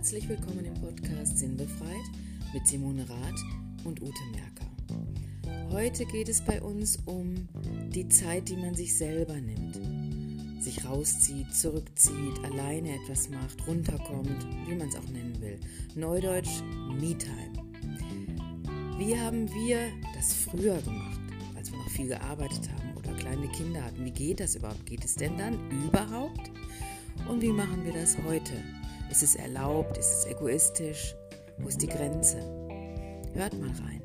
Herzlich willkommen im Podcast Sinnbefreit mit Simone Rath und Ute Merker. Heute geht es bei uns um die Zeit, die man sich selber nimmt. Sich rauszieht, zurückzieht, alleine etwas macht, runterkommt, wie man es auch nennen will. Neudeutsch Me-Time. Wie haben wir das früher gemacht, als wir noch viel gearbeitet haben oder kleine Kinder hatten? Wie geht das überhaupt? Geht es denn dann überhaupt? Und wie machen wir das heute? Ist es erlaubt? Ist es egoistisch? Wo ist die Grenze? Hört mal rein.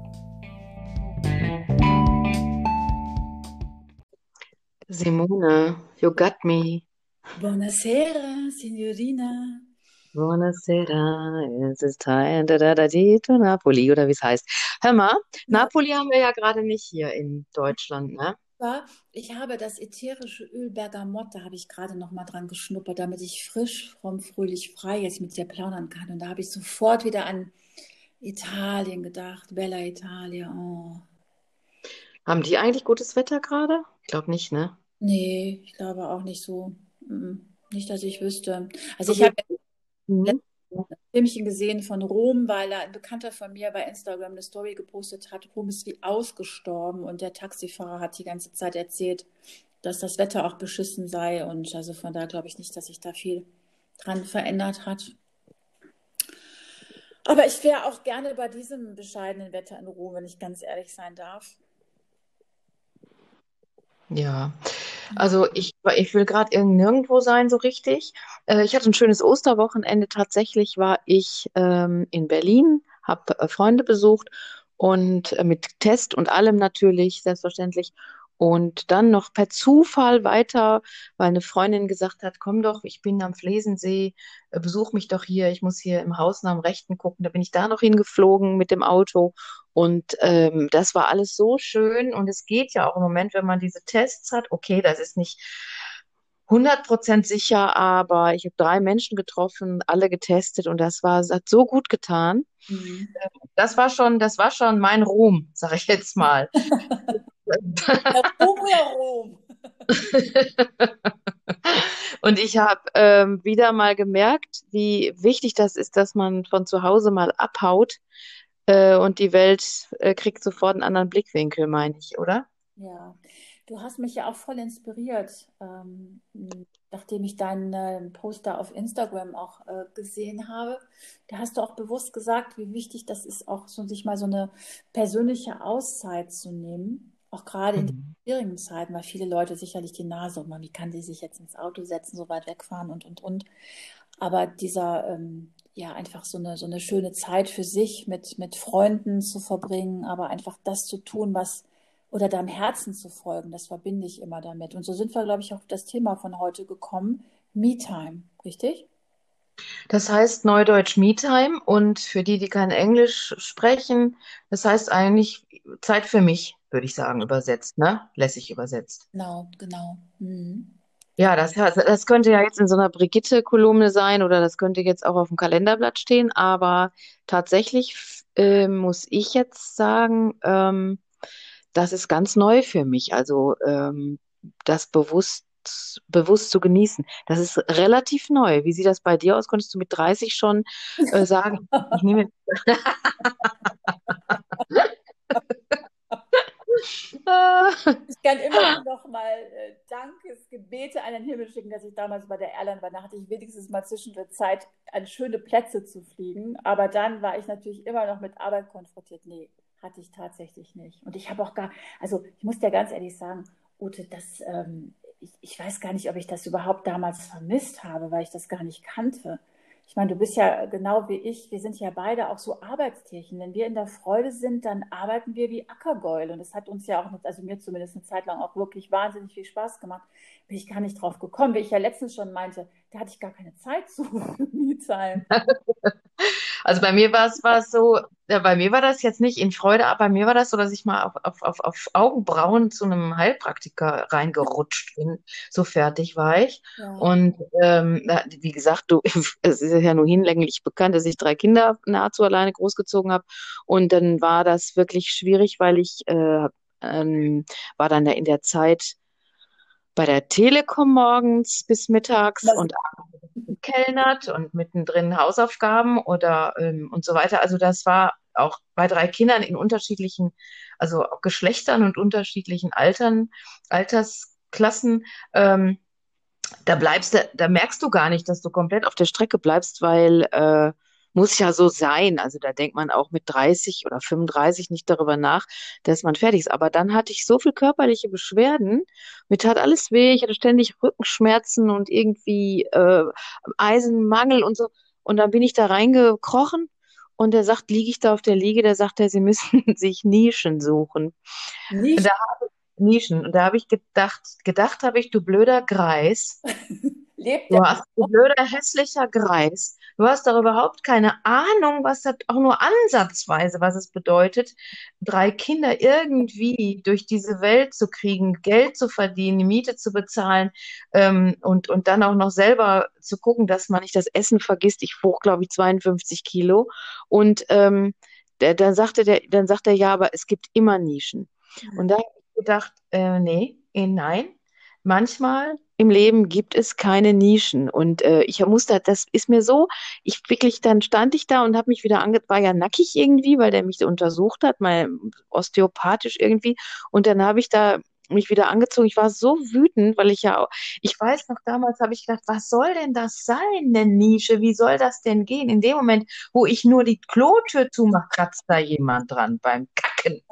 Simone, you got me. Buonasera, Signorina. Buonasera, es ist time to Napoli, oder wie es heißt. Hör mal, Napoli haben wir ja gerade nicht hier in Deutschland, ne? Ich habe das ätherische Öl Bergamotte, da habe ich gerade noch mal dran geschnuppert, damit ich frisch, fromm, fröhlich, frei jetzt mit dir plaudern kann. Und da habe ich sofort wieder an Italien gedacht, Bella Italia. Oh. Haben die eigentlich gutes Wetter gerade? Ich glaube nicht, ne? Nee, ich glaube auch nicht so. Nicht, dass ich wüsste. Also ich habe Mhm. ein Filmchen gesehen von Rom, weil ein Bekannter von mir bei Instagram eine Story gepostet hat, Rom ist wie ausgestorben und der Taxifahrer hat die ganze Zeit erzählt, dass das Wetter auch beschissen sei und also von da glaube ich nicht, dass sich da viel dran verändert hat. Aber ich wäre auch gerne bei diesem bescheidenen Wetter in Rom, wenn ich ganz ehrlich sein darf. Ja, also ich will gerade nirgendwo sein so richtig. Ich hatte ein schönes Osterwochenende. Tatsächlich war ich in Berlin, habe Freunde besucht und mit Test und allem natürlich, selbstverständlich. Und dann noch per Zufall weiter, weil eine Freundin gesagt hat, komm doch, ich bin am Flesensee, besuch mich doch hier, ich muss hier im Haus nach dem Rechten gucken. Da bin ich da noch hingeflogen mit dem Auto. Und das war alles so schön. Und es geht ja auch im Moment, wenn man diese Tests hat. Okay, das ist nicht 100% sicher, aber ich habe 3 Menschen getroffen, alle getestet und das hat so gut getan. Mhm. Das war schon mein Ruhm, sage ich jetzt mal. Rom oder Rom? Und ich habe wieder mal gemerkt, wie wichtig das ist, dass man von zu Hause mal abhaut und die Welt kriegt sofort einen anderen Blickwinkel, meine ich, oder? Ja, du hast mich ja auch voll inspiriert, nachdem ich deinen Poster auf Instagram auch gesehen habe. Da hast du auch bewusst gesagt, wie wichtig das ist, auch so, sich mal so eine persönliche Auszeit zu nehmen. Auch gerade in den Mhm. schwierigen Zeiten, weil viele Leute sicherlich die Nase um haben, wie kann die sich jetzt ins Auto setzen, so weit wegfahren und. Aber ja, einfach so eine schöne Zeit für sich mit Freunden zu verbringen, aber einfach das zu tun, was oder deinem Herzen zu folgen, das verbinde ich immer damit. Und so sind wir, glaube ich, auch auf das Thema von heute gekommen. Me-Time, richtig? Das heißt Neudeutsch Me-Time und für die, die kein Englisch sprechen, das heißt eigentlich Zeit für mich, würde ich sagen, übersetzt, ne? Lässig übersetzt. Genau, genau. Mhm. Ja, das könnte ja jetzt in so einer Brigitte-Kolumne sein oder das könnte jetzt auch auf dem Kalenderblatt stehen, aber tatsächlich muss ich jetzt sagen, das ist ganz neu für mich. Also das bewusst zu genießen. Das ist relativ neu. Wie sieht das bei dir aus? Konntest du mit 30 schon sagen, ich nehme. Ich kann immer nur noch mal Dankesgebete an den Himmel schicken, dass ich damals bei der Airline war. Da hatte ich wenigstens mal zwischen der Zeit, an schöne Plätze zu fliegen. Aber dann war ich natürlich immer noch mit Arbeit konfrontiert. Nee, hatte ich tatsächlich nicht. Und ich habe auch also ich muss dir ganz ehrlich sagen, Ute, ich weiß gar nicht, ob ich das überhaupt damals vermisst habe, weil ich das gar nicht kannte. Ich meine, du bist ja genau wie ich, wir sind ja beide auch so Arbeitstierchen. Wenn wir in der Freude sind, dann arbeiten wir wie Ackergäule. Und das hat uns ja auch, also mir zumindest eine Zeit lang auch wirklich wahnsinnig viel Spaß gemacht. Bin ich gar nicht drauf gekommen, wie ich ja letztens schon meinte, da hatte ich gar keine Zeit zu Me-Time. Also war es so, bei mir war das jetzt nicht in Freude, aber bei mir war das so, dass ich mal auf Augenbrauen zu einem Heilpraktiker reingerutscht bin. So fertig war ich. Ja. Und wie gesagt, es ist ja nur hinlänglich bekannt, dass ich 3 Kinder nahezu alleine großgezogen habe. Und dann war das wirklich schwierig, weil ich war dann in der Zeit bei der Telekom morgens bis mittags Das, und gekellnert und mittendrin Hausaufgaben oder und so weiter. Also das war auch bei 3 Kindern in unterschiedlichen, also auch Geschlechtern und unterschiedlichen Altersklassen. Ähm, da merkst du gar nicht, dass du komplett auf der Strecke bleibst, weil muss ja so sein. Also da denkt man auch mit 30 oder 35 nicht darüber nach, dass man fertig ist. Aber dann hatte ich so viel körperliche Beschwerden, mir tat alles weh, ich hatte ständig Rückenschmerzen und irgendwie Eisenmangel und so. Und dann bin ich da reingekrochen und der sagt, liege ich da auf der Liege, der sagt, Sie müssen sich Nischen suchen. Und Nicht da Nischen. Und da habe ich gedacht habe ich, du blöder Greis. lebt der. Du hast, du blöder, hässlicher Greis. Du hast doch überhaupt keine Ahnung, was das auch nur ansatzweise, was es bedeutet, 3 Kinder irgendwie durch diese Welt zu kriegen, Geld zu verdienen, die Miete zu bezahlen, und dann auch noch selber zu gucken, dass man nicht das Essen vergisst. Ich wog, glaube ich, 52 Kilo. Und dann sagt er, ja, aber es gibt immer Nischen. Und da habe ich gedacht, nee, nein. Manchmal im Leben gibt es keine Nischen. Und ich musste, das ist mir so, ich wirklich, dann stand ich da und habe mich wieder war ja nackig irgendwie, weil der mich so untersucht hat, mal osteopathisch irgendwie. Und dann habe ich da mich wieder angezogen. Ich war so wütend, weil ich weiß noch, damals habe ich gedacht, was soll denn das sein, eine Nische? Wie soll das denn gehen? In dem Moment, wo ich nur die Klotür zumache, kratzt da jemand dran beim Kacken.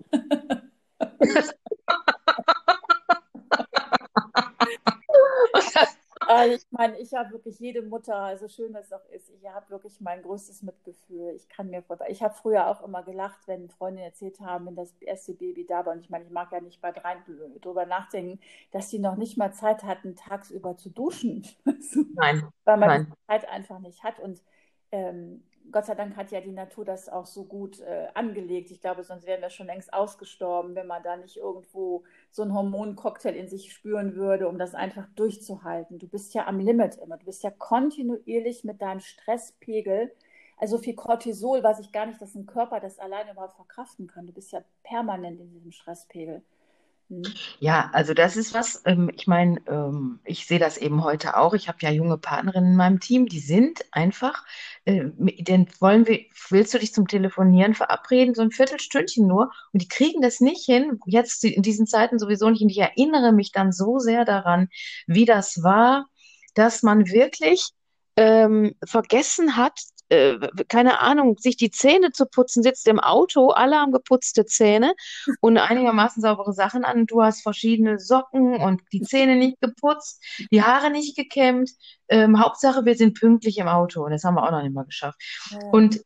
Ich meine, ich habe wirklich jede Mutter, also schön das auch ist, ich habe wirklich mein größtes Mitgefühl. Ich kann mir vorstellen, ich habe früher auch immer gelacht, wenn Freundinnen erzählt haben, wenn das erste Baby da war. Und ich meine, ich mag ja nicht bei dreien drüber nachdenken, dass die noch nicht mal Zeit hatten, tagsüber zu duschen. Nein, Weil man die nein. Zeit einfach nicht hat. Und Gott sei Dank hat ja die Natur das auch so gut angelegt. Ich glaube, sonst wären wir schon längst ausgestorben, wenn man da nicht irgendwo so einen Hormoncocktail in sich spüren würde, um das einfach durchzuhalten. Du bist ja am Limit immer. Du bist ja kontinuierlich mit deinem Stresspegel. Also viel Cortisol, weiß ich gar nicht, dass ein Körper das alleine überhaupt verkraften kann. Du bist ja permanent in diesem Stresspegel. Hm. Ja, also das ist was, ich meine, ich sehe das eben heute auch. Ich habe ja junge Partnerinnen in meinem Team, die sind einfach, denn willst du dich zum Telefonieren verabreden, so ein Viertelstündchen nur, und die kriegen das nicht hin, jetzt in diesen Zeiten sowieso nicht. Und ich erinnere mich dann so sehr daran, wie das war, dass man wirklich vergessen hat, keine Ahnung, sich die Zähne zu putzen, sitzt im Auto, alle haben geputzte Zähne und einigermaßen saubere Sachen an. Du hast verschiedene Socken und die Zähne nicht geputzt, die Haare nicht gekämmt. Hauptsache, wir sind pünktlich im Auto. Und das haben wir auch noch nicht mal geschafft. Ja. Und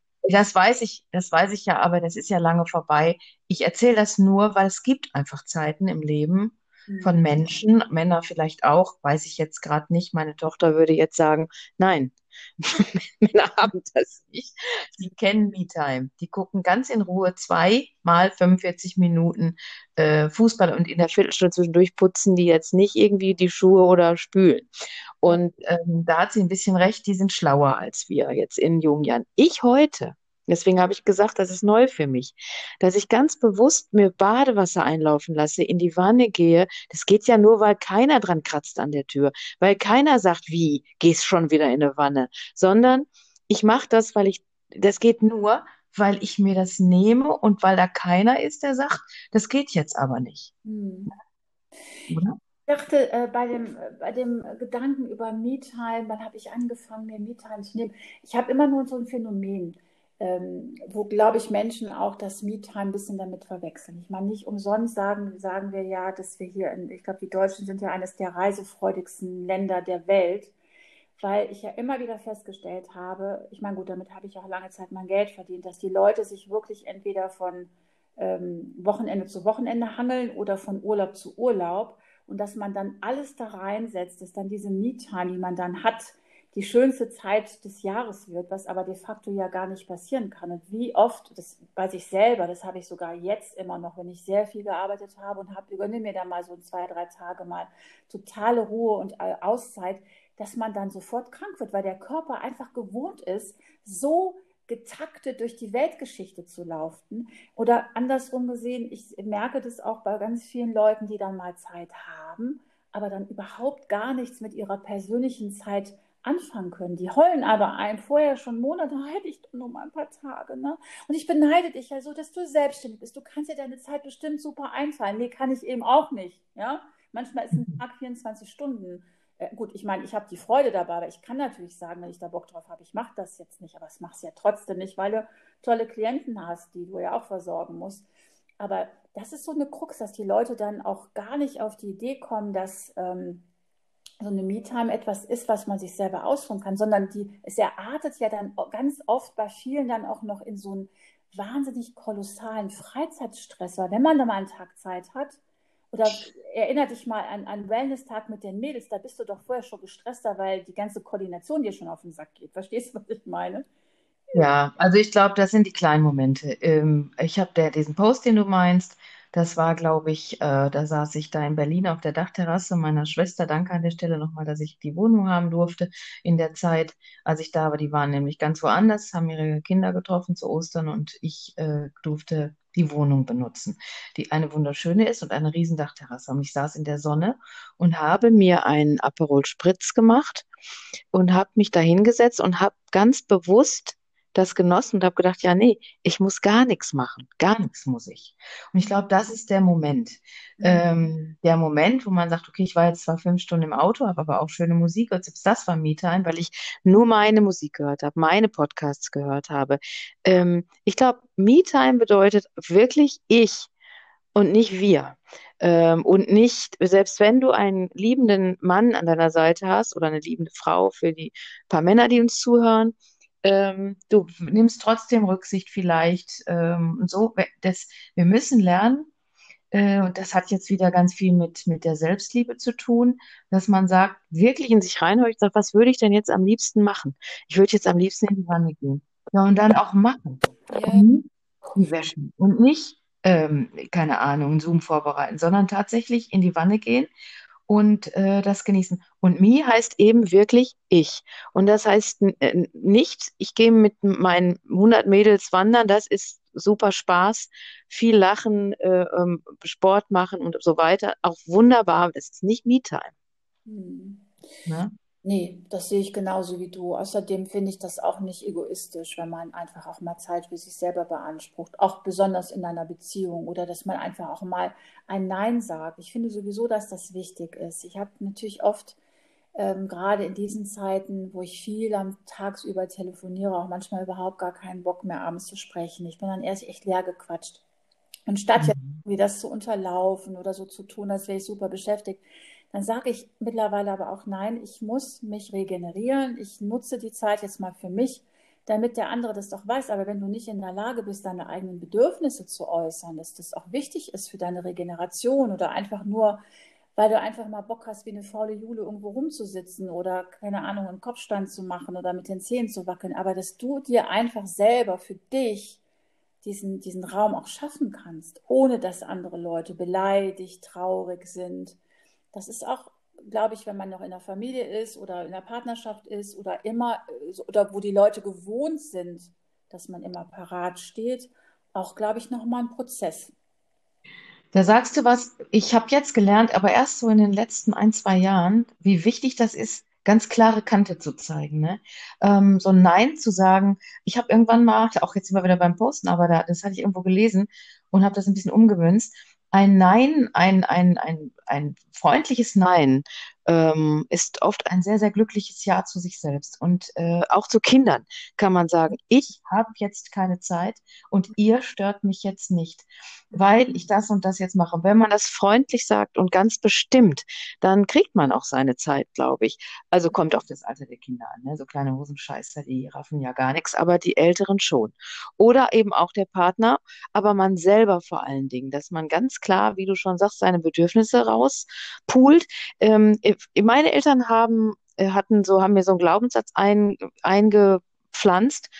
das weiß ich ja, aber das ist ja lange vorbei. Ich erzähle das nur, weil es gibt einfach Zeiten im Leben Hm. von Menschen, Männer vielleicht auch, weiß ich jetzt gerade nicht. Meine Tochter würde jetzt sagen, nein, Männer haben das nicht. Die kennen Me-Time. Die gucken ganz in Ruhe 2 mal 45 Minuten Fußball und in der Viertelstunde zwischendurch putzen die jetzt nicht irgendwie die Schuhe oder spülen. Und da hat sie ein bisschen recht, die sind schlauer als wir jetzt in jungen Jahren. Ich heute, deswegen habe ich gesagt, das ist neu für mich, dass ich ganz bewusst mir Badewasser einlaufen lasse, in die Wanne gehe. Das geht ja nur, weil keiner dran kratzt an der Tür, weil keiner sagt, wie, gehst schon wieder in eine Wanne, sondern ich mache das, das geht nur, weil ich mir das nehme und weil da keiner ist, der sagt, das geht jetzt aber nicht. Hm. Oder? Ich dachte, bei dem Gedanken über Me-Time, wann habe ich angefangen, mir Me-Time zu nehmen? Ich habe immer nur so ein Phänomen, wo, glaube ich, Menschen auch das Me-Time ein bisschen damit verwechseln. Ich meine, nicht umsonst sagen wir ja, dass wir hier, ich glaube, die Deutschen sind ja eines der reisefreudigsten Länder der Welt, weil ich ja immer wieder festgestellt habe, ich meine, gut, damit habe ich auch lange Zeit mein Geld verdient, dass die Leute sich wirklich entweder von Wochenende zu Wochenende hangeln oder von Urlaub zu Urlaub und dass man dann alles da reinsetzt, dass dann diese Me-Time, die man dann hat, die schönste Zeit des Jahres wird, was aber de facto ja gar nicht passieren kann. Und wie oft, das weiß ich selber, das habe ich sogar jetzt immer noch, wenn ich sehr viel gearbeitet habe und gönne mir da mal so 2, 3 Tage mal totale Ruhe und Auszeit, dass man dann sofort krank wird, weil der Körper einfach gewohnt ist, so getaktet durch die Weltgeschichte zu laufen. Oder andersrum gesehen, ich merke das auch bei ganz vielen Leuten, die dann mal Zeit haben, aber dann überhaupt gar nichts mit ihrer persönlichen Zeit anfangen können. Die heulen aber ein vorher schon Monate, hätte ich doch nur mal ein paar Tage, ne? Und ich beneide dich ja so, dass du selbstständig bist. Du kannst dir deine Zeit bestimmt super einteilen. Nee, kann ich eben auch nicht, ja? Manchmal ist ein Tag 24 Stunden. Gut, ich meine, ich habe die Freude dabei, aber ich kann natürlich sagen, wenn ich da Bock drauf habe, ich mache das jetzt nicht, aber es machst du ja trotzdem nicht, weil du tolle Klienten hast, die du ja auch versorgen musst. Aber das ist so eine Krux, dass die Leute dann auch gar nicht auf die Idee kommen, dass so eine Me-Time etwas ist, was man sich selber ausruhen kann, sondern es erartet ja dann ganz oft bei vielen dann auch noch in so einen wahnsinnig kolossalen Freizeitstress, weil wenn man da mal einen Tag Zeit hat, oder erinnere dich mal an einen Wellness-Tag mit den Mädels, da bist du doch vorher schon gestresster, weil die ganze Koordination dir schon auf den Sack geht. Verstehst du, was ich meine? Ja, also ich glaube, das sind die kleinen Momente. Ich habe diesen Post, den du meinst, das war, glaube ich, da saß ich da in Berlin auf der Dachterrasse meiner Schwester. Danke an der Stelle nochmal, dass ich die Wohnung haben durfte in der Zeit, als ich da war. Die waren nämlich ganz woanders, haben ihre Kinder getroffen zu Ostern und ich durfte die Wohnung benutzen, die eine wunderschöne ist und eine riesen Dachterrasse. Und ich saß in der Sonne und habe mir einen Aperol Spritz gemacht und habe mich da hingesetzt und habe ganz bewusst das genossen und habe gedacht, ja, nee, ich muss gar nichts machen. Gar nichts muss ich. Und ich glaube, das ist der Moment. Der Moment, wo man sagt, okay, ich war jetzt zwar 5 Stunden im Auto, habe aber auch schöne Musik. Und selbst das war Me-Time, weil ich nur meine Musik gehört habe, meine Podcasts gehört habe. Ich glaube, Me-Time bedeutet wirklich ich und nicht wir. Und nicht, selbst wenn du einen liebenden Mann an deiner Seite hast oder eine liebende Frau für die paar Männer, die uns zuhören, du nimmst trotzdem Rücksicht vielleicht und so. Wir müssen lernen, und das hat jetzt wieder ganz viel mit der Selbstliebe zu tun, dass man sagt, wirklich in sich reinhört, sagt, was würde ich denn jetzt am liebsten machen? Ich würde jetzt am liebsten in die Wanne gehen. Ja, und dann auch machen. Ja. Und nicht die Wäsche. Und nicht, keine Ahnung, einen Zoom vorbereiten, sondern tatsächlich in die Wanne gehen und das genießen. Und Me heißt eben wirklich ich. Und das heißt nicht, ich gehe mit meinen 100 Mädels wandern, das ist super Spaß, viel lachen, Sport machen und so weiter. Auch wunderbar, aber das ist nicht Me-Time. Hm. Ne? Nee, das sehe ich genauso wie du. Außerdem finde ich das auch nicht egoistisch, wenn man einfach auch mal Zeit für sich selber beansprucht, auch besonders in einer Beziehung oder dass man einfach auch mal ein Nein sagt. Ich finde sowieso, dass das wichtig ist. Ich habe natürlich oft, gerade in diesen Zeiten, wo ich viel am tagsüber telefoniere, auch manchmal überhaupt gar keinen Bock mehr abends zu sprechen. Ich bin dann erst echt leer gequatscht. Und statt jetzt Mhm. irgendwie das zu unterlaufen oder so zu tun, als wäre ich super beschäftigt, dann sage ich mittlerweile aber auch, nein, ich muss mich regenerieren. Ich nutze die Zeit jetzt mal für mich, damit der andere das doch weiß. Aber wenn du nicht in der Lage bist, deine eigenen Bedürfnisse zu äußern, dass das auch wichtig ist für deine Regeneration oder einfach nur, weil du einfach mal Bock hast, wie eine faule Jule irgendwo rumzusitzen oder, keine Ahnung, einen Kopfstand zu machen oder mit den Zähnen zu wackeln, aber dass du dir einfach selber für dich diesen Raum auch schaffen kannst, ohne dass andere Leute beleidigt, traurig sind. Das ist auch, glaube ich, wenn man noch in der Familie ist oder in der Partnerschaft ist oder immer, oder wo die Leute gewohnt sind, dass man immer parat steht, auch, glaube ich, nochmal ein Prozess. Da sagst du was, ich habe jetzt gelernt, aber erst so in den letzten 1, 2 Jahren, wie wichtig das ist, ganz klare Kante zu zeigen. Ne? So ein Nein zu sagen. Ich habe irgendwann mal, auch jetzt immer wieder beim Posten, aber das hatte ich irgendwo gelesen und habe das ein bisschen umgemünzt. Ein Nein, ein freundliches Nein ist oft ein sehr, sehr glückliches Ja zu sich selbst. Und auch zu Kindern kann man sagen, ich habe jetzt keine Zeit und ihr stört mich jetzt nicht, weil ich das und das jetzt mache. Und wenn man das freundlich sagt und ganz bestimmt, dann kriegt man auch seine Zeit, glaube ich. Also kommt auf das Alter der Kinder an. Ne? So kleine Hosenscheißer, die raffen ja gar nichts, aber die Älteren schon. Oder eben auch der Partner, aber man selber vor allen Dingen, dass man ganz klar, wie du schon sagst, seine Bedürfnisse rauspoolt. Meine Eltern haben mir so einen Glaubenssatz eingepflanzt,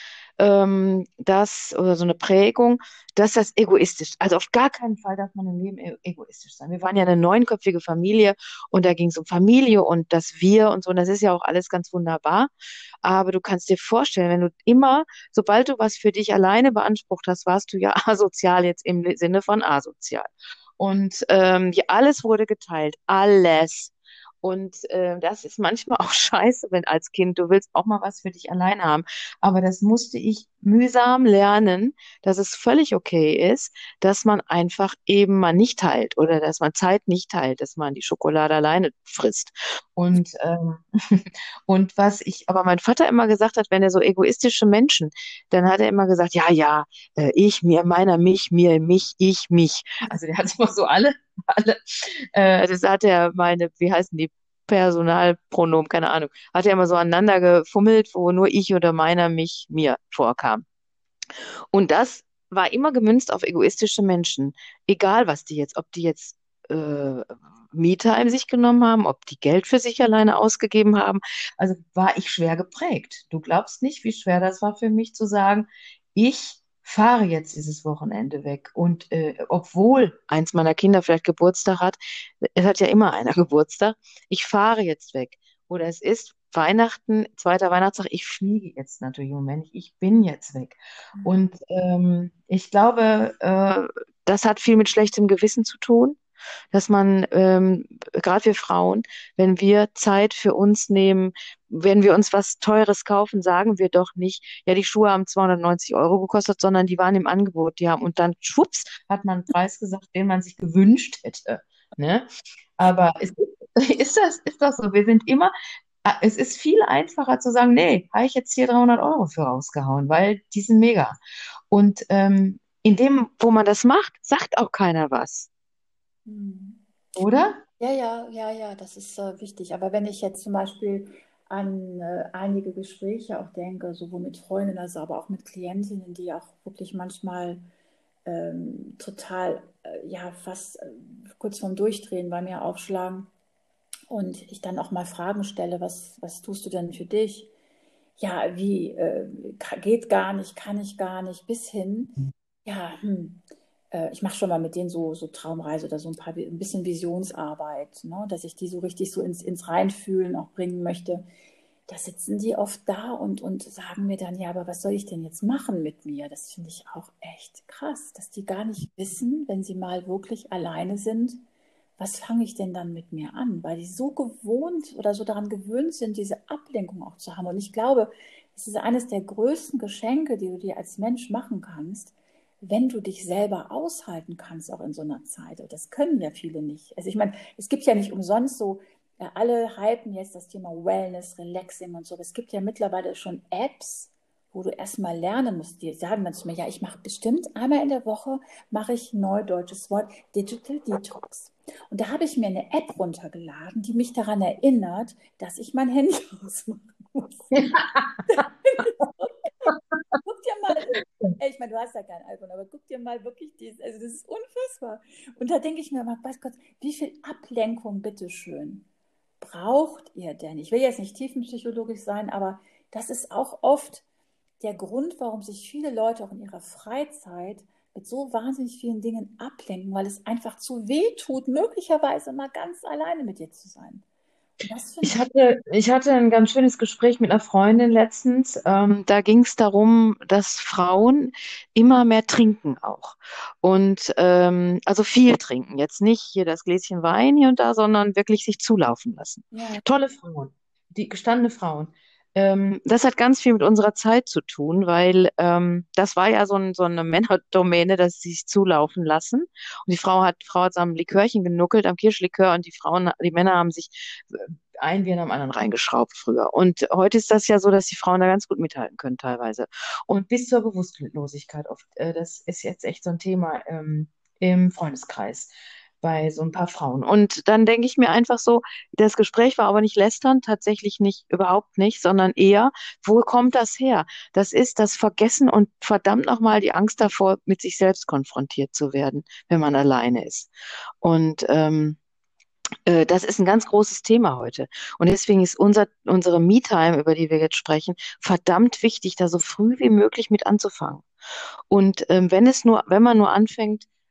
oder so eine Prägung, dass das egoistisch, also auf gar keinen Fall darf man im Leben egoistisch sein. Wir waren ja eine neunköpfige Familie und da ging es um Familie und das Wir und so, und das ist ja auch alles ganz wunderbar, aber du kannst dir vorstellen, wenn du immer, sobald du was für dich alleine beansprucht hast, warst du ja asozial jetzt im Sinne von asozial. Und ja, alles wurde geteilt, alles. Und das ist manchmal auch scheiße, wenn als Kind du willst auch mal was für dich alleine haben. Aber das musste ich mühsam lernen, dass es völlig okay ist, dass man einfach eben mal nicht teilt oder dass man Zeit nicht teilt, dass man die Schokolade alleine frisst. Und, und was ich, aber mein Vater immer gesagt hat, wenn er so egoistische Menschen, dann hat er immer gesagt, ja, ja, ich, mir, meiner, mich, mir, mich, ich, mich. Also der hat immer so alle, das hat er meine, wie heißen die? Personalpronomen, keine Ahnung, hat er immer so aneinander gefummelt, wo nur ich oder meiner, mich, mir vorkam. Und das war immer gemünzt auf egoistische Menschen. Egal, was die jetzt, ob die jetzt äh, Me-Time sich genommen haben, ob die Geld für sich alleine ausgegeben haben. Also war ich schwer geprägt. Du glaubst nicht, wie schwer das war für mich zu sagen, ich fahre jetzt dieses Wochenende weg. Und obwohl eins meiner Kinder vielleicht Geburtstag hat, es hat ja immer einer Geburtstag, ich fahre jetzt weg. Oder es ist Weihnachten, zweiter Weihnachtstag, ich fliege jetzt natürlich im Moment nicht, ich bin jetzt weg. Und ich glaube, das hat viel mit schlechtem Gewissen zu tun, dass man, gerade wir Frauen, wenn wir Zeit für uns nehmen, wenn wir uns was Teures kaufen, sagen wir doch nicht, ja, die Schuhe haben 290 € gekostet, sondern die waren im Angebot, die haben, und dann schwupps, hat man einen Preis gesagt, den man sich gewünscht hätte. Ne? Aber ist das so? Wir sind immer, es ist viel einfacher zu sagen, nee, habe ich jetzt hier 300 € für rausgehauen, weil die sind mega. Und in dem, wo man das macht, sagt auch keiner was, Hm. oder? Ja, ja, ja, ja, das ist wichtig. Aber wenn ich jetzt zum Beispiel an einige Gespräche auch denke, sowohl mit Freundinnen als aber auch mit Klientinnen, die auch wirklich manchmal total, ja, fast kurz vorm Durchdrehen bei mir aufschlagen und ich dann auch mal Fragen stelle, was tust du denn für dich? Ja, wie, geht gar nicht, kann ich gar nicht, bis hin, ja, ich mache schon mal mit denen so Traumreise oder so ein bisschen Visionsarbeit, ne, dass ich die so richtig so ins Reinfühlen auch bringen möchte. Da sitzen die oft da und sagen mir dann, ja, aber was soll ich denn jetzt machen mit mir? Das finde ich auch echt krass, dass die gar nicht wissen, wenn sie mal wirklich alleine sind, was fange ich denn dann mit mir an? Weil die so gewohnt oder so daran gewöhnt sind, diese Ablenkung auch zu haben. Und ich glaube, es ist eines der größten Geschenke, die du dir als Mensch machen kannst, wenn du dich selber aushalten kannst, auch in so einer Zeit. Und das können ja viele nicht. Also ich meine, es gibt ja nicht umsonst so, alle hypen jetzt das Thema Wellness, Relaxing und so. Es gibt ja mittlerweile schon Apps, wo du erstmal lernen musst. Die sagen dann zu mir, ja, ich mache bestimmt einmal in der Woche, mache ich ein neudeutsches Wort, Digital Detox. Und da habe ich mir eine App runtergeladen, die mich daran erinnert, dass ich mein Handy ausmachen muss. Guck dir mal, ich meine, du hast ja kein iPhone, aber guck dir mal wirklich dieses, also das ist unfassbar. Und da denke ich mir mal, weiß Gott, wie viel Ablenkung, bitteschön, braucht ihr denn? Ich will jetzt nicht tiefenpsychologisch sein, aber das ist auch oft der Grund, warum sich viele Leute auch in ihrer Freizeit mit so wahnsinnig vielen Dingen ablenken, weil es einfach zu weh tut, möglicherweise mal ganz alleine mit dir zu sein. Und das finde ich. Ich hatte ein ganz schönes Gespräch mit einer Freundin letztens. Da ging es darum, dass Frauen immer mehr trinken auch. Und also viel trinken. Jetzt nicht hier das Gläschen Wein hier und da, sondern wirklich sich zulaufen lassen. Ja, Tolle Frauen, die gestandene Frauen. Das hat ganz viel mit unserer Zeit zu tun, weil das war ja so eine Männerdomäne, dass sie sich zulaufen lassen. Und die Frau hat so am Likörchen genuckelt, am Kirschlikör, und die Männer haben sich ein wie in einem anderen reingeschraubt früher. Und heute ist das ja so, dass die Frauen da ganz gut mithalten können teilweise. Und bis zur Bewusstlosigkeit oft. Das ist jetzt echt so ein Thema im Freundeskreis bei so ein paar Frauen. Und dann denke ich mir einfach so, das Gespräch war aber nicht lästern, tatsächlich nicht, überhaupt nicht, sondern eher, wo kommt das her? Das ist das Vergessen und verdammt nochmal die Angst davor, mit sich selbst konfrontiert zu werden, wenn man alleine ist. Und das ist ein ganz großes Thema heute. Und deswegen ist unsere Me-Time, über die wir jetzt sprechen, verdammt wichtig, da so früh wie möglich mit anzufangen. Und wenn man nur anfängt,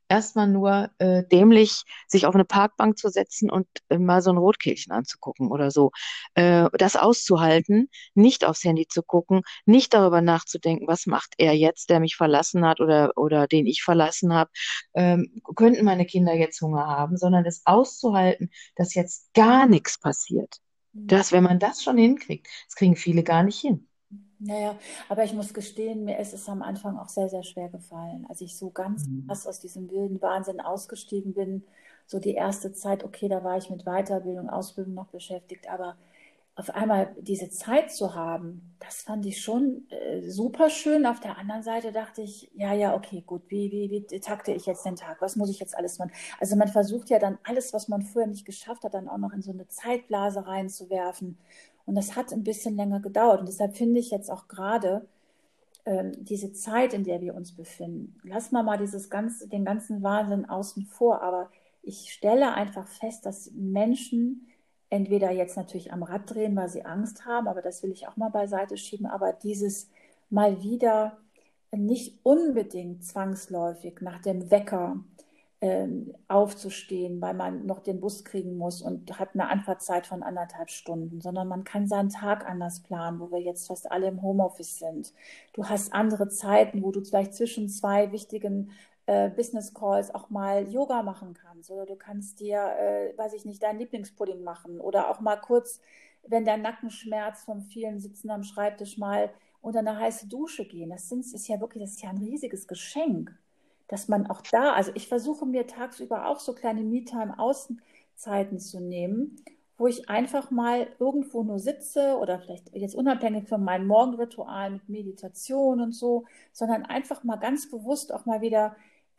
erstmal nur dämlich, sich auf eine Parkbank zu setzen und mal so ein Rotkehlchen anzugucken oder so. Das auszuhalten, nicht aufs Handy zu gucken, nicht darüber nachzudenken, was macht er jetzt, der mich verlassen hat oder den ich verlassen habe. Könnten meine Kinder jetzt Hunger haben, sondern es auszuhalten, dass jetzt gar nichts passiert. Das, wenn man das schon hinkriegt, das kriegen viele gar nicht hin. Naja, aber ich muss gestehen, mir ist es am Anfang auch sehr, sehr schwer gefallen. Als ich so ganz Mhm. krass aus diesem wilden Wahnsinn ausgestiegen bin, so die erste Zeit, okay, da war ich mit Weiterbildung, Ausbildung noch beschäftigt, aber auf einmal diese Zeit zu haben, das fand ich schon super schön. Auf der anderen Seite dachte ich, ja, ja, okay, gut, wie takte ich jetzt den Tag? Was muss ich jetzt alles machen? Also man versucht ja dann alles, was man früher nicht geschafft hat, dann auch noch in so eine Zeitblase reinzuwerfen. Und das hat ein bisschen länger gedauert. Und deshalb finde ich jetzt auch gerade diese Zeit, in der wir uns befinden, lass mal den ganzen Wahnsinn außen vor, aber ich stelle einfach fest, dass Menschen entweder jetzt natürlich am Rad drehen, weil sie Angst haben, aber das will ich auch mal beiseite schieben, aber dieses mal wieder nicht unbedingt zwangsläufig nach dem Wecker aufzustehen, weil man noch den Bus kriegen muss und hat eine Anfahrtzeit von 1,5 Stunden, sondern man kann seinen Tag anders planen, wo wir jetzt fast alle im Homeoffice sind. Du hast andere Zeiten, wo du vielleicht zwischen zwei wichtigen Business Calls auch mal Yoga machen kannst oder du kannst dir, weiß ich nicht, deinen Lieblingspudding machen oder auch mal kurz, wenn der Nacken schmerzt vom vielen Sitzen am Schreibtisch, mal unter eine heiße Dusche gehen. Das ist ja ein riesiges Geschenk, dass man auch da, also ich versuche mir tagsüber auch so kleine Me-Time-Außenzeiten zu nehmen, wo ich einfach mal irgendwo nur sitze oder vielleicht jetzt unabhängig von meinem Morgenritual mit Meditation und so, sondern einfach mal ganz bewusst auch mal wieder,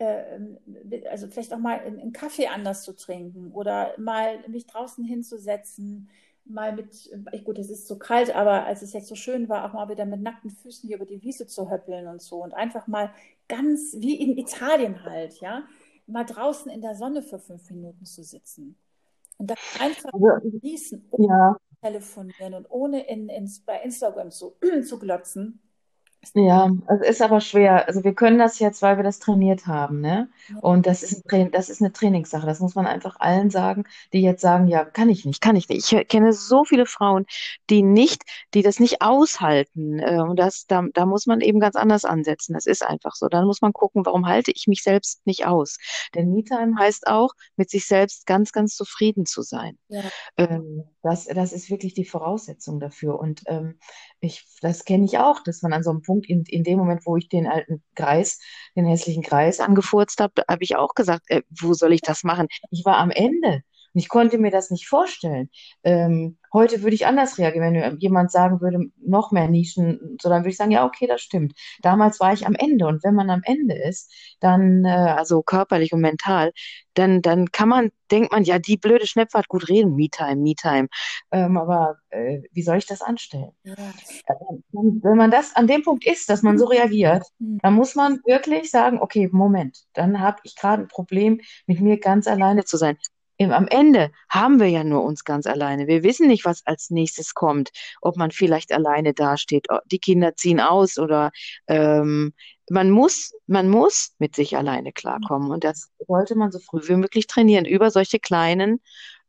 also vielleicht auch mal einen Kaffee anders zu trinken oder mal mich draußen hinzusetzen, mal mit, gut, es ist so kalt, aber als es jetzt so schön war, auch mal wieder mit nackten Füßen hier über die Wiese zu höppeln und so und einfach mal ganz wie in Italien halt, ja, mal draußen in der Sonne für 5 Minuten zu sitzen und das einfach Also, genießen, ohne ja. zu telefonieren und ohne bei Instagram zu glotzen. Ja, es ist aber schwer. Also wir können das jetzt, weil wir das trainiert haben, ne? Ja, Und das ist eine Trainingssache. Das muss man einfach allen sagen, die jetzt sagen, ja, kann ich nicht, kann ich nicht. Ich kenne so viele Frauen, die das nicht aushalten. Und da muss man eben ganz anders ansetzen. Das ist einfach so. Dann muss man gucken, warum halte ich mich selbst nicht aus? Denn Me-Time heißt auch, mit sich selbst ganz, ganz zufrieden zu sein. ja, Das ist wirklich die Voraussetzung dafür. Und das kenne ich auch, dass man an so einem Punkt, in dem Moment, wo ich den alten Kreis, den hässlichen Kreis angefurzt habe, habe ich auch gesagt, wo soll ich das machen? Ich war am Ende und ich konnte mir das nicht vorstellen. Heute würde ich anders reagieren, wenn mir jemand sagen würde, noch mehr Nischen, so dann würde ich sagen, ja, okay, das stimmt. Damals war ich am Ende und wenn man am Ende ist, dann, also körperlich und mental, dann denkt man, ja, die blöde Schnepfe hat gut reden, Me-Time, Me-Time. Aber wie soll ich das anstellen? ja. Wenn man das an dem Punkt ist, dass man so reagiert, Hm. dann muss man wirklich sagen, okay, Moment, dann habe ich gerade ein Problem, mit mir ganz alleine zu sein. Am Ende haben wir ja nur uns ganz alleine. Wir wissen nicht, was als nächstes kommt, ob man vielleicht alleine dasteht, die Kinder ziehen aus oder ähm, man muss mit sich alleine klarkommen. Und das sollte man so früh wie möglich trainieren über solche kleinen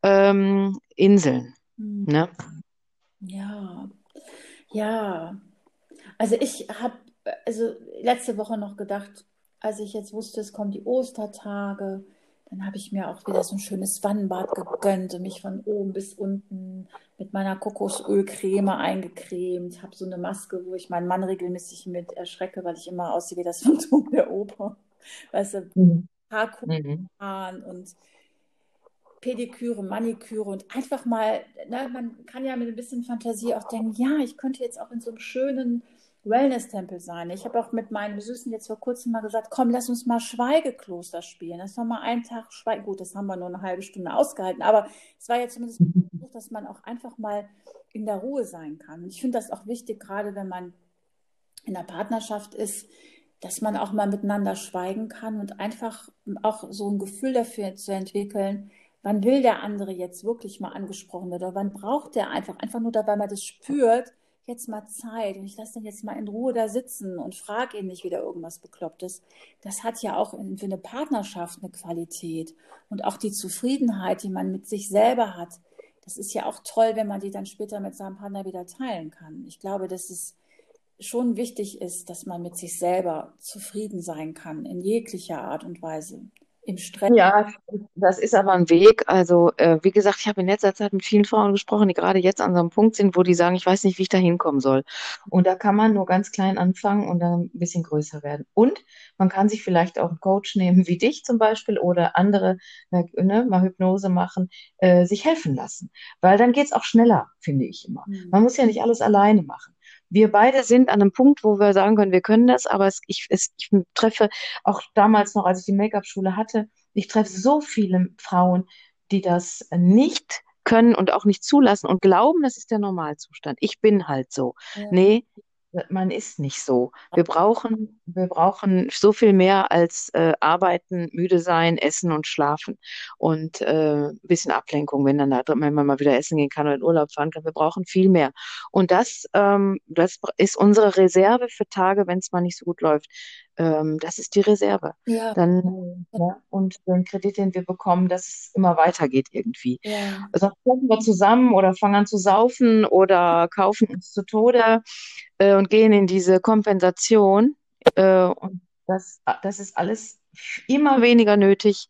Inseln. Hm. Ne? Ja, ja. Also ich habe also letzte Woche noch gedacht, als ich jetzt wusste, es kommen die Ostertage, dann habe ich mir auch wieder so ein schönes Sonnenbad gegönnt und mich von oben bis unten mit meiner Kokosölcreme eingecremt. Habe so eine Maske, wo ich meinen Mann regelmäßig mit erschrecke, weil ich immer aussehe wie das Phantom der Oper. Weißt du, Mhm. Haarkuchen Mhm. und Pediküre, Maniküre und einfach mal, ne, man kann ja mit ein bisschen Fantasie auch denken, ja, ich könnte jetzt auch in so einem schönen Wellness-Tempel sein. Ich habe auch mit meinen Süßen jetzt vor kurzem mal gesagt, komm, lass uns mal Schweigekloster spielen. Das war mal einen Tag Schweigen. Gut, das haben wir nur eine halbe Stunde ausgehalten, aber es war ja zumindest ein Versuch, dass man auch einfach mal in der Ruhe sein kann. Und ich finde das auch wichtig, gerade wenn man in einer Partnerschaft ist, dass man auch mal miteinander schweigen kann und einfach auch so ein Gefühl dafür zu entwickeln, wann will der andere jetzt wirklich mal angesprochen werden oder wann braucht der einfach nur dabei, man das spürt, jetzt mal Zeit und ich lasse den jetzt mal in Ruhe da sitzen und frage ihn nicht wieder irgendwas Beklopptes, das hat ja auch für eine Partnerschaft eine Qualität. Und auch die Zufriedenheit, die man mit sich selber hat, das ist ja auch toll, wenn man die dann später mit seinem Partner wieder teilen kann. Ich glaube, dass es schon wichtig ist, dass man mit sich selber zufrieden sein kann, in jeglicher Art und Weise. Im Stress. Ja, das ist aber ein Weg. Also, wie gesagt, ich habe in letzter Zeit mit vielen Frauen gesprochen, die gerade jetzt an so einem Punkt sind, wo die sagen, ich weiß nicht, wie ich da hinkommen soll. Und da kann man nur ganz klein anfangen und dann ein bisschen größer werden. Und man kann sich vielleicht auch einen Coach nehmen, wie dich zum Beispiel, oder andere, ne, mal Hypnose machen, sich helfen lassen. Weil dann geht's auch schneller, finde ich immer. Man muss ja nicht alles alleine machen. Wir beide sind an einem Punkt, wo wir sagen können, wir können das, aber ich treffe auch damals noch, als ich die Make-up-Schule hatte, ich treffe so viele Frauen, die das nicht können und auch nicht zulassen und glauben, das ist der Normalzustand. Ich bin halt so. Ja. Nee, man ist nicht so. Wir brauchen so viel mehr als arbeiten, müde sein, essen und schlafen und ein bisschen Ablenkung, wenn man mal wieder essen gehen kann oder in Urlaub fahren kann. Wir brauchen viel mehr. Und das ist unsere Reserve für Tage, wenn es mal nicht so gut läuft. Das ist die Reserve. Ja, Dann, ja, und den Kredit, den wir bekommen, dass es immer weitergeht irgendwie. ja, Sonst kommen wir zusammen oder fangen an zu saufen oder kaufen uns zu Tode und gehen in diese Kompensation. Und das ist alles immer weniger nötig,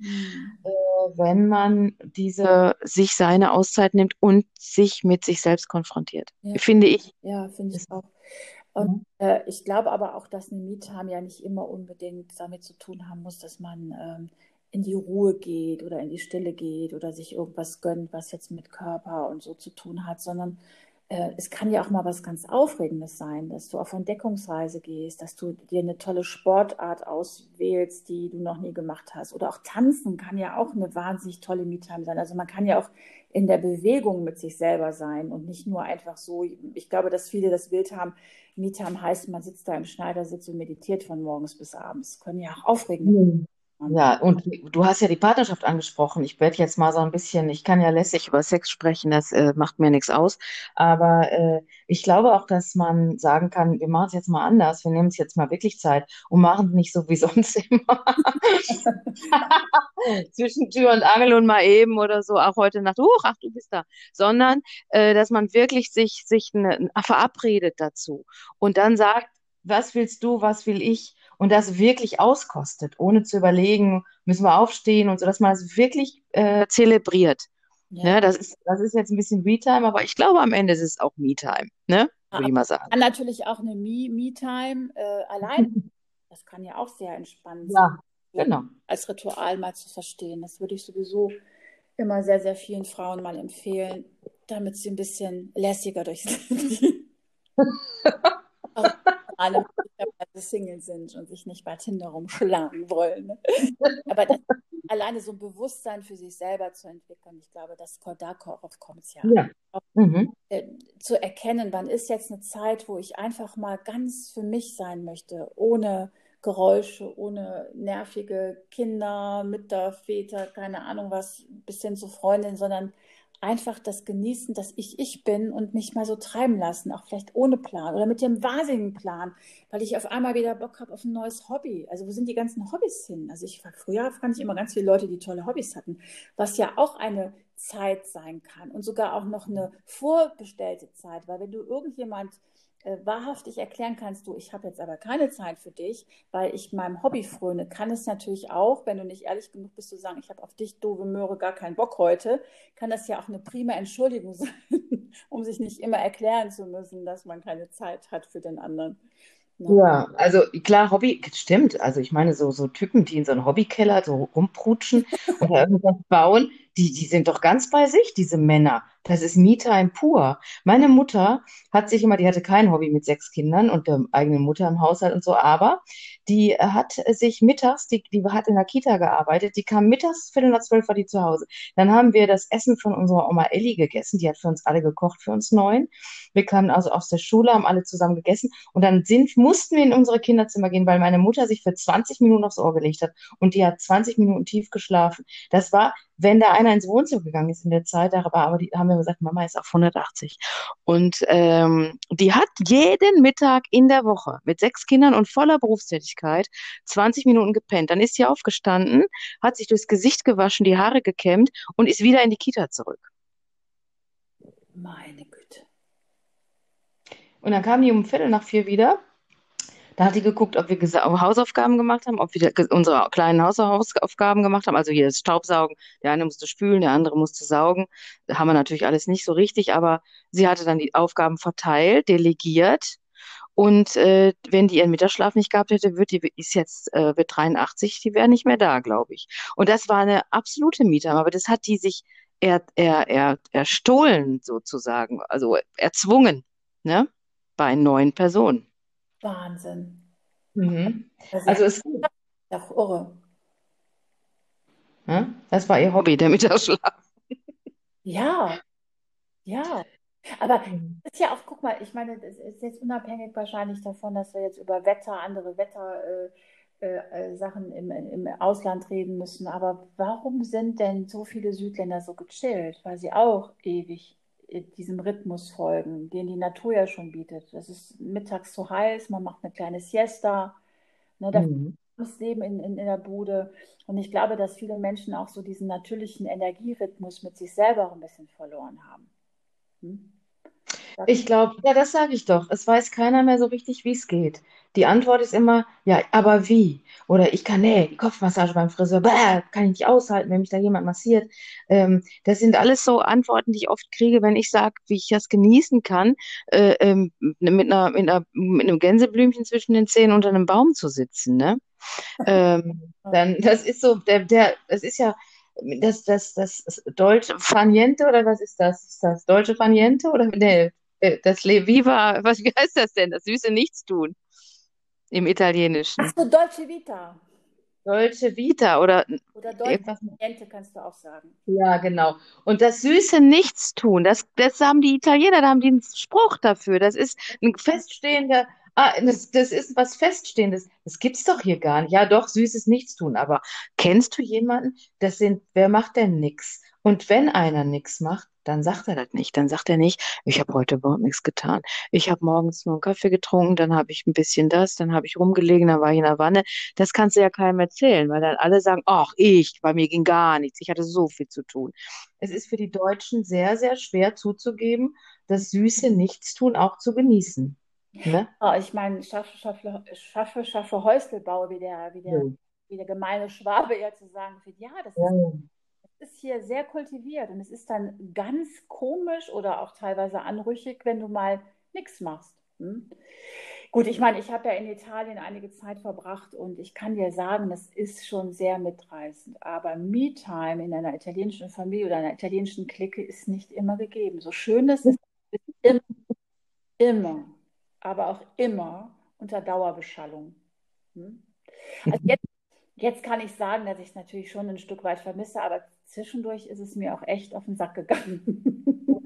wenn man sich seine Auszeit nimmt und sich mit sich selbst konfrontiert. ja, Finde ich. ja, finde ich Das, auch. Und ich glaube aber auch, dass eine Me-Time ja nicht immer unbedingt damit zu tun haben muss, dass man in die Ruhe geht oder in die Stille geht oder sich irgendwas gönnt, was jetzt mit Körper und so zu tun hat, sondern es kann ja auch mal was ganz Aufregendes sein, dass du auf Entdeckungsreise gehst, dass du dir eine tolle Sportart auswählst, die du noch nie gemacht hast. Oder auch Tanzen kann ja auch eine wahnsinnig tolle Me-Time sein. Also man kann ja auch in der Bewegung mit sich selber sein und nicht nur einfach so. Ich glaube, dass viele das Bild haben, Me-Time heißt, man sitzt da im Schneidersitz und meditiert von morgens bis abends. Können ja auch aufregende Mhm. sein. Ja, und du hast ja die Partnerschaft angesprochen. Ich werde jetzt mal so ein bisschen, ich kann ja lässig über Sex sprechen, das macht mir nichts aus. Aber ich glaube auch, dass man sagen kann, wir machen es jetzt mal anders, wir nehmen uns jetzt mal wirklich Zeit und machen es nicht so wie sonst immer. Zwischen Tür und Angel und mal eben oder so, auch heute Nacht, ach, du bist da. Sondern, dass man wirklich sich verabredet dazu und dann sagt, was willst du, was will ich? Und das wirklich auskostet, ohne zu überlegen, müssen wir aufstehen und so, dass man es wirklich zelebriert. Ja. Ne, das ist jetzt ein bisschen Me-Time, aber ich glaube, am Ende ist es auch Me-Time, ne? Würde ich mal sagen. Kann natürlich auch eine Me-Time allein. Das kann ja auch sehr entspannend Ja, sein, genau. als Ritual mal zu verstehen. Das würde ich sowieso immer sehr, sehr vielen Frauen mal empfehlen, damit sie ein bisschen lässiger durchs Leben gehen. Auch alle, die Single sind und sich nicht bei Tinder rumschlagen wollen. Ne? Aber alleine so ein Bewusstsein für sich selber zu entwickeln, ich glaube, darauf kommt es ja an. Ja. Mhm. Zu erkennen, wann ist jetzt eine Zeit, wo ich einfach mal ganz für mich sein möchte, ohne Geräusche, ohne nervige Kinder, Mütter, Väter, keine Ahnung was, bis hin zu Freundinnen, sondern einfach das Genießen, dass ich bin und mich mal so treiben lassen, auch vielleicht ohne Plan oder mit dem wahnsinnigen Plan, weil ich auf einmal wieder Bock habe auf ein neues Hobby. Also wo sind die ganzen Hobbys hin? Also früher fand ich immer ganz viele Leute, die tolle Hobbys hatten, was ja auch eine Zeit sein kann und sogar auch noch eine vorbestellte Zeit, weil wenn du irgendjemand wahrhaftig erklären kannst, du, ich habe jetzt aber keine Zeit für dich, weil ich meinem Hobby fröne, kann es natürlich auch, wenn du nicht ehrlich genug bist, zu sagen, ich habe auf dich, doofe Möhre, gar keinen Bock heute, kann das ja auch eine prima Entschuldigung sein, um sich nicht immer erklären zu müssen, dass man keine Zeit hat für den anderen. Ne? Ja, also klar, Hobby, stimmt. Also ich meine, so Typen, die in so einem Hobbykeller so rumprutschen und da irgendwas bauen, die sind doch ganz bei sich, diese Männer. Das ist Me-Time pur. Meine Mutter die hatte kein Hobby mit 6 Kindern und der eigenen Mutter im Haushalt und so, aber die hat sich mittags, die hat in der Kita gearbeitet, die kam mittags, 11:45 war die zu Hause. Dann haben wir das Essen von unserer Oma Elli gegessen, die hat für uns alle gekocht, für uns 9. Wir kamen also aus der Schule, haben alle zusammen gegessen und dann mussten wir in unsere Kinderzimmer gehen, weil meine Mutter sich für 20 Minuten aufs Ohr gelegt hat und die hat 20 Minuten tief geschlafen. Das war, wenn da einer ins Wohnzimmer gegangen ist in der Zeit, aber die haben wir gesagt, Mama ist auf 180. Und die hat jeden Mittag in der Woche mit 6 Kindern und voller Berufstätigkeit 20 Minuten gepennt. Dann ist sie aufgestanden, hat sich durchs Gesicht gewaschen, die Haare gekämmt und ist wieder in die Kita zurück. Meine Güte. Und dann kam die um 3:15 wieder. Da hat die geguckt, ob wir Hausaufgaben gemacht haben, ob wir unsere kleinen Hausaufgaben gemacht haben. Also hier das Staubsaugen. Der eine musste spülen, der andere musste saugen. Da haben wir natürlich alles nicht so richtig, aber sie hatte dann die Aufgaben verteilt, delegiert. Und wenn die ihren Mittagsschlaf nicht gehabt hätte, wird 83, die wäre nicht mehr da, glaube ich. Und das war eine absolute Me-Time, aber das hat die sich erstohlen sozusagen, also erzwungen, ne? Bei 9 Personen. Wahnsinn. Mhm. Das Also ist es gut. doch irre. Ne? Das war ihr Hobby, der Mittagsschlaf. Ja, ja. Aber Mhm. das ist ja auch, guck mal, ich meine, das ist jetzt unabhängig wahrscheinlich davon, dass wir jetzt über Wetter, andere Sachen im Ausland reden müssen. Aber warum sind denn so viele Südländer so gechillt? Weil sie auch ewig diesem Rhythmus folgen, den die Natur ja schon bietet. Es ist mittags zu heiß, man macht eine kleine Siesta, ne, da Mhm. das Leben in der Bude. Und ich glaube, dass viele Menschen auch so diesen natürlichen Energierhythmus mit sich selber auch ein bisschen verloren haben. Hm? Sagst Ich glaube, ja, das sage ich doch. Es weiß keiner mehr so richtig, wie es geht. Die Antwort ist immer, ja, aber wie? Oder nee, die Kopfmassage beim Friseur, bäh, kann ich nicht aushalten, wenn mich da jemand massiert. Das sind alles so Antworten, die ich oft kriege, wenn ich sage, wie ich das genießen kann, mit einem Gänseblümchen zwischen den Zähnen unter einem Baum zu sitzen, ne? Dann, das ist so, das ist ja das Dolce Faniente oder was ist das? Ist das Dolce Faniente oder nee, das Le Viva, wie heißt das denn? Das süße Nichtstun im Ach Italienischen. so, Dolce Vita Dolce Vita oder oder Dolce irgendwas. Niente kannst du auch sagen. Ja, genau. Und das süße Nichtstun, das haben die Italiener, da haben die einen Spruch dafür. Das ist ein feststehender, das ist was Feststehendes. Das gibt's doch hier gar nicht. Ja, doch, süßes Nichtstun. Aber kennst du jemanden, wer macht denn nix? Und wenn einer nix macht, dann sagt er das nicht. Dann sagt er nicht, ich habe heute überhaupt nichts getan. Ich habe morgens nur einen Kaffee getrunken, dann habe ich ein bisschen dann habe ich rumgelegen, dann war ich in der Wanne. Das kannst du ja keinem erzählen, weil dann alle sagen, ach, bei mir ging gar nichts, ich hatte so viel zu tun. Es ist für die Deutschen sehr, sehr schwer zuzugeben, das süße Nichtstun auch zu genießen. Ne? Ja, ich meine, schaffe Häuslebau, So. wie der gemeine Schwabe ja zu sagen wird. Ja, Ja, ja. das ist hier sehr kultiviert und es ist dann ganz komisch oder auch teilweise anrüchig, wenn du mal nichts machst. Hm? Gut, ich meine, ich habe ja in Italien einige Zeit verbracht und ich kann dir sagen, das ist schon sehr mitreißend. Aber Me-Time in einer italienischen Familie oder einer italienischen Clique ist nicht immer gegeben. So schön es ist, ist immer, aber auch immer unter Dauerbeschallung. Hm? Also jetzt kann ich sagen, dass ich es natürlich schon ein Stück weit vermisse, aber zwischendurch ist es mir auch echt auf den Sack gegangen,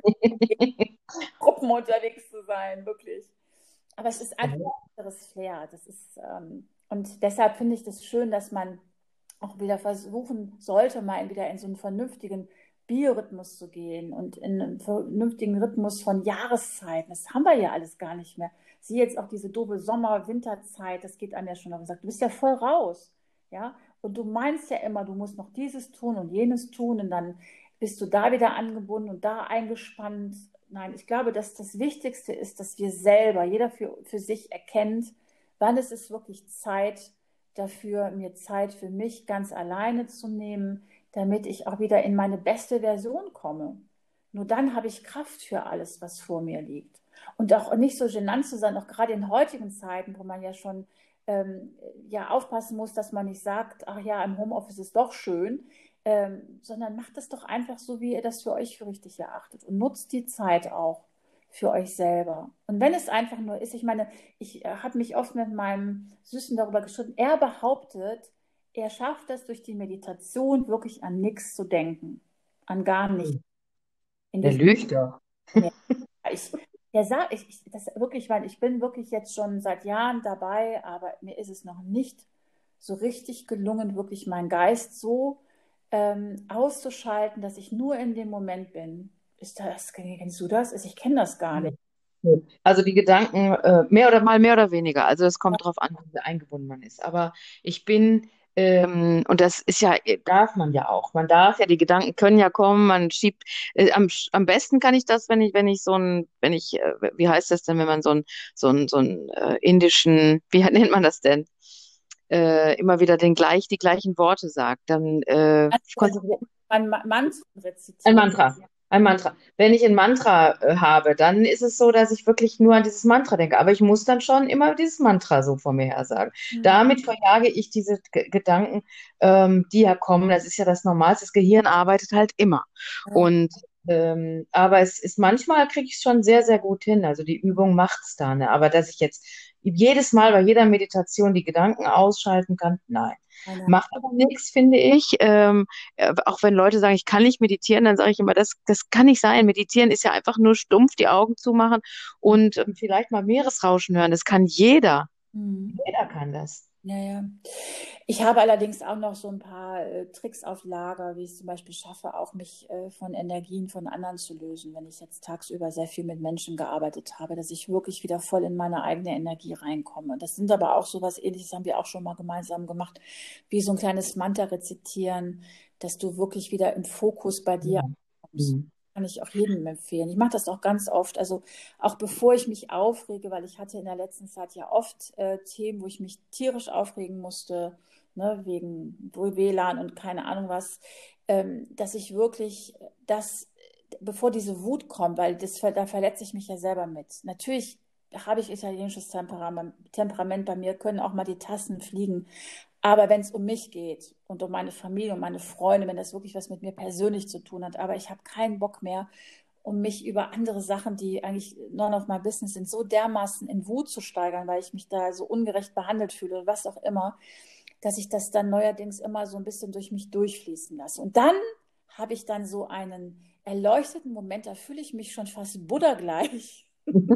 Gruppen unterwegs zu sein, wirklich. Aber es ist einfach ein anderes Flair. Und deshalb finde ich das schön, dass man auch wieder versuchen sollte, mal wieder in so einen vernünftigen Biorhythmus zu gehen und in einen vernünftigen Rhythmus von Jahreszeiten. Das haben wir ja alles gar nicht mehr. Sieh jetzt auch diese doofe Sommer-Winterzeit, das geht einem ja schon auf den Sack. Du bist ja voll raus, ja. Und du meinst ja immer, du musst noch dieses tun und jenes tun und dann bist du da wieder angebunden und da eingespannt. Nein, ich glaube, dass das Wichtigste ist, dass wir selber, jeder für sich erkennt, wann ist es wirklich Zeit dafür, mir Zeit für mich ganz alleine zu nehmen, damit ich auch wieder in meine beste Version komme. Nur dann habe ich Kraft für alles, was vor mir liegt. Und auch nicht so genannt zu sein, auch gerade in heutigen Zeiten, wo man ja schon ja aufpassen muss, dass man nicht sagt, ach ja, im Homeoffice ist doch schön, sondern macht es doch einfach so, wie ihr das für euch für richtig erachtet und nutzt die Zeit auch für euch selber. Und wenn es einfach nur ist, ich meine, ich habe mich oft mit meinem Süßen darüber gestritten, er behauptet, er schafft es durch die Meditation wirklich an nichts zu denken, an gar nichts. In Der diesem, lügt doch. ja, ich, das wirklich, weil ich bin wirklich jetzt schon seit Jahren dabei, aber mir ist es noch nicht so richtig gelungen, wirklich meinen Geist so auszuschalten, dass ich nur in dem Moment bin. Kennst du das? Ich kenne das gar nicht. Also die Gedanken, mehr oder weniger. Also es kommt drauf an, wie eingebunden man ist. Aber ich bin, und das ist ja, darf man ja auch. Man darf ja, die Gedanken können ja kommen, man schiebt, am besten kann ich das, wie heißt das denn, wenn man so einen indischen, wie nennt man das denn? Immer wieder die gleichen Worte sagt, dann konzentriert Mantra ein rezitieren. Mantra. Ein Mantra. Wenn ich ein Mantra habe, dann ist es so, dass ich wirklich nur an dieses Mantra denke. Aber ich muss dann schon immer dieses Mantra so vor mir her sagen. Hm. Damit verjage ich diese Gedanken, die ja kommen. Das ist ja das Normalste. Das Gehirn arbeitet halt immer. Ja. Und aber es ist manchmal kriege ich es schon sehr, sehr gut hin. Also die Übung macht es da. Ne? Aber dass ich jetzt jedes Mal bei jeder Meditation die Gedanken ausschalten kann, nein. Nein. Macht aber nichts, finde ich. Auch wenn Leute sagen, ich kann nicht meditieren, dann sage ich immer, das kann nicht sein. Meditieren ist ja einfach nur stumpf die Augen zumachen und vielleicht mal Meeresrauschen hören. Das kann jeder. Hm. Jeder kann das. Ja, ja. Ich habe allerdings auch noch so ein paar Tricks auf Lager, wie ich es zum Beispiel schaffe, auch mich von Energien von anderen zu lösen, wenn ich jetzt tagsüber sehr viel mit Menschen gearbeitet habe, dass ich wirklich wieder voll in meine eigene Energie reinkomme. Das sind aber auch sowas Ähnliches, haben wir auch schon mal gemeinsam gemacht, wie so ein kleines Mantra rezitieren, dass du wirklich wieder im Fokus bei dir ankommst. Mhm. Kann ich auch jedem empfehlen. Ich mache das auch ganz oft, also auch bevor ich mich aufrege, weil ich hatte in der letzten Zeit ja oft Themen, wo ich mich tierisch aufregen musste, ne, wegen WLAN und keine Ahnung was, dass ich wirklich das, bevor diese Wut kommt, weil da verletze ich mich ja selber mit. Natürlich habe ich italienisches Temperament, bei mir können auch mal die Tassen fliegen. Aber wenn es um mich geht und um meine Familie, um meine Freunde, wenn das wirklich was mit mir persönlich zu tun hat, aber ich habe keinen Bock mehr, um mich über andere Sachen, die eigentlich none of my business sind, so dermaßen in Wut zu steigern, weil ich mich da so ungerecht behandelt fühle oder was auch immer, dass ich das dann neuerdings immer so ein bisschen durch mich durchfließen lasse. Und dann habe ich dann so einen erleuchteten Moment, da fühle ich mich schon fast Buddha-gleich,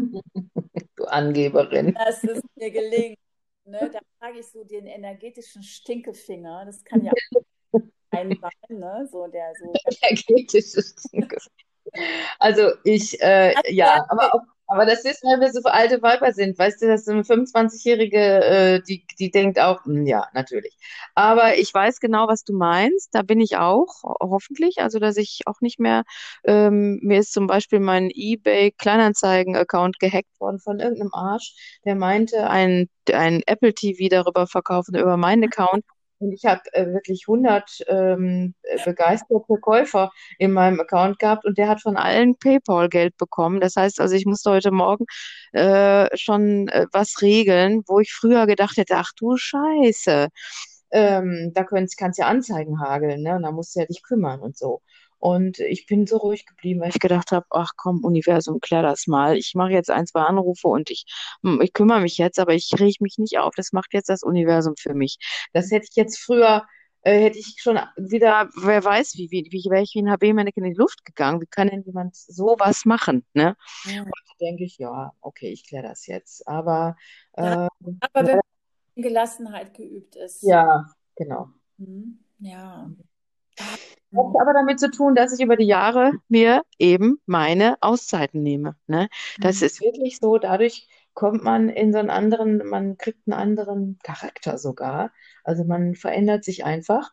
Du Angeberin. dass es mir gelingt. Ne? Da trage ich so den energetischen Stinkefinger. Das kann ja auch ein sein, ne? So der so ganz Energetisches Denken. Also ich, ja, aber das ist, weil wir so alte Weiber sind. Weißt du, dass so eine 25-Jährige, die denkt auch, ja, natürlich. Aber ich weiß genau, was du meinst. Da bin ich auch, hoffentlich. Also, dass ich auch nicht mehr, mir ist zum Beispiel mein eBay Kleinanzeigen-Account gehackt worden von irgendeinem Arsch, der meinte, ein Apple TV darüber verkaufen, über meinen Account. Und ich habe wirklich 100 begeisterte Käufer in meinem Account gehabt und der hat von allen PayPal Geld bekommen. Das heißt also, ich musste heute Morgen schon was regeln, wo ich früher gedacht hätte, ach du Scheiße, da kannst ja Anzeigen hageln, ne? Und da musst du ja dich kümmern und so. Und ich bin so ruhig geblieben, weil ich gedacht habe, ach komm, Universum, klär das mal. Ich mache jetzt ein, zwei Anrufe und ich kümmere mich jetzt, aber ich reg mich nicht auf. Das macht jetzt das Universum für mich. Das hätte ich jetzt früher hätte ich schon wieder, wer weiß, wäre ich wie ein HB-Mannequin in die Luft gegangen. Wie kann denn jemand sowas machen, ne? ja. Und da denke ich, ja, okay, ich kläre das jetzt. Aber Ja, äh, aber wenn man in Gelassenheit geübt ist. ja, genau. Ja. Das hat aber damit zu tun, dass ich über die Jahre mir eben meine Auszeiten nehme, ne? Das Mhm. ist wirklich so, dadurch kommt man in so einen anderen, man kriegt einen anderen Charakter sogar. Also man verändert sich einfach.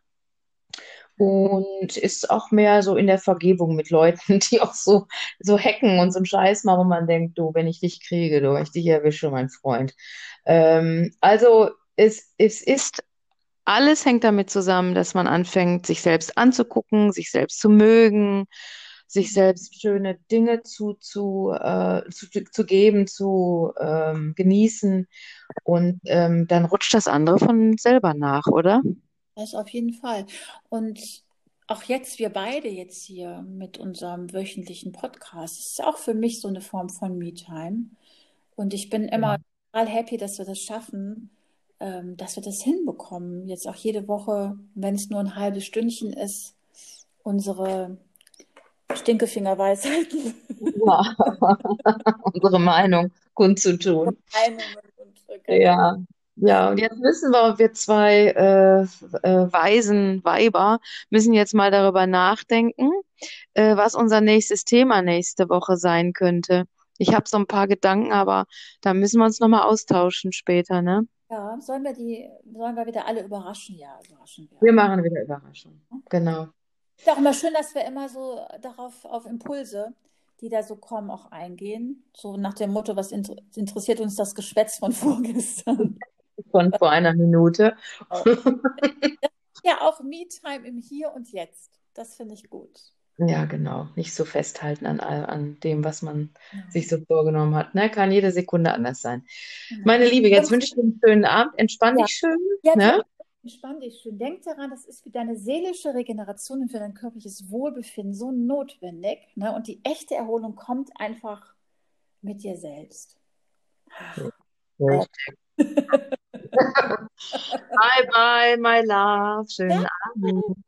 Und ist auch mehr so in der Vergebung mit Leuten, die auch so hacken und so einen Scheiß machen, wo man denkt, du, wenn ich dich kriege, du, wenn ich dich erwische, mein Freund. Also es ist, alles hängt damit zusammen, dass man anfängt, sich selbst anzugucken, sich selbst zu mögen, sich selbst schöne Dinge zu geben, zu genießen. Und dann rutscht das andere von selber nach, oder? Das auf jeden Fall. Und auch jetzt, wir beide jetzt hier mit unserem wöchentlichen Podcast, ist auch für mich so eine Form von Me-Time. Und ich bin immer total happy, dass wir das schaffen, dass wir das hinbekommen. Jetzt auch jede Woche, wenn es nur ein halbes Stündchen ist, unsere Stinkefingerweisheiten, Ja, unsere Meinung kundzutun. Meinungen und keine Ahnung. Ja, ja, und jetzt wissen wir zwei weisen Weiber müssen jetzt mal darüber nachdenken, was unser nächstes Thema nächste Woche sein könnte. Ich habe so ein paar Gedanken, aber da müssen wir uns nochmal austauschen später, ne? Ja, sollen wir wieder alle überraschen? Ja, überraschen wir Wir alle. machen wieder Überraschung. Genau. Ist auch immer schön, dass wir immer so darauf, auf Impulse, die da so kommen, auch eingehen. So nach dem Motto, was interessiert uns das Geschwätz von vorgestern? Von vor einer Minute. Ja, auch Me-Time im Hier und Jetzt. Das finde ich gut. Ja, genau. Nicht so festhalten an dem, was man Genau. sich so vorgenommen hat. Ne? Kann jede Sekunde anders sein. Genau. Meine Liebe, jetzt wünsche ich dir einen schönen Abend. Entspann Ja. dich schön. Ja, Ne? entspann dich schön. Denk daran, das ist für deine seelische Regeneration und für dein körperliches Wohlbefinden so notwendig. Ne? Und die echte Erholung kommt einfach mit dir selbst. Richtig. Bye, bye, my love. Schönen Abend.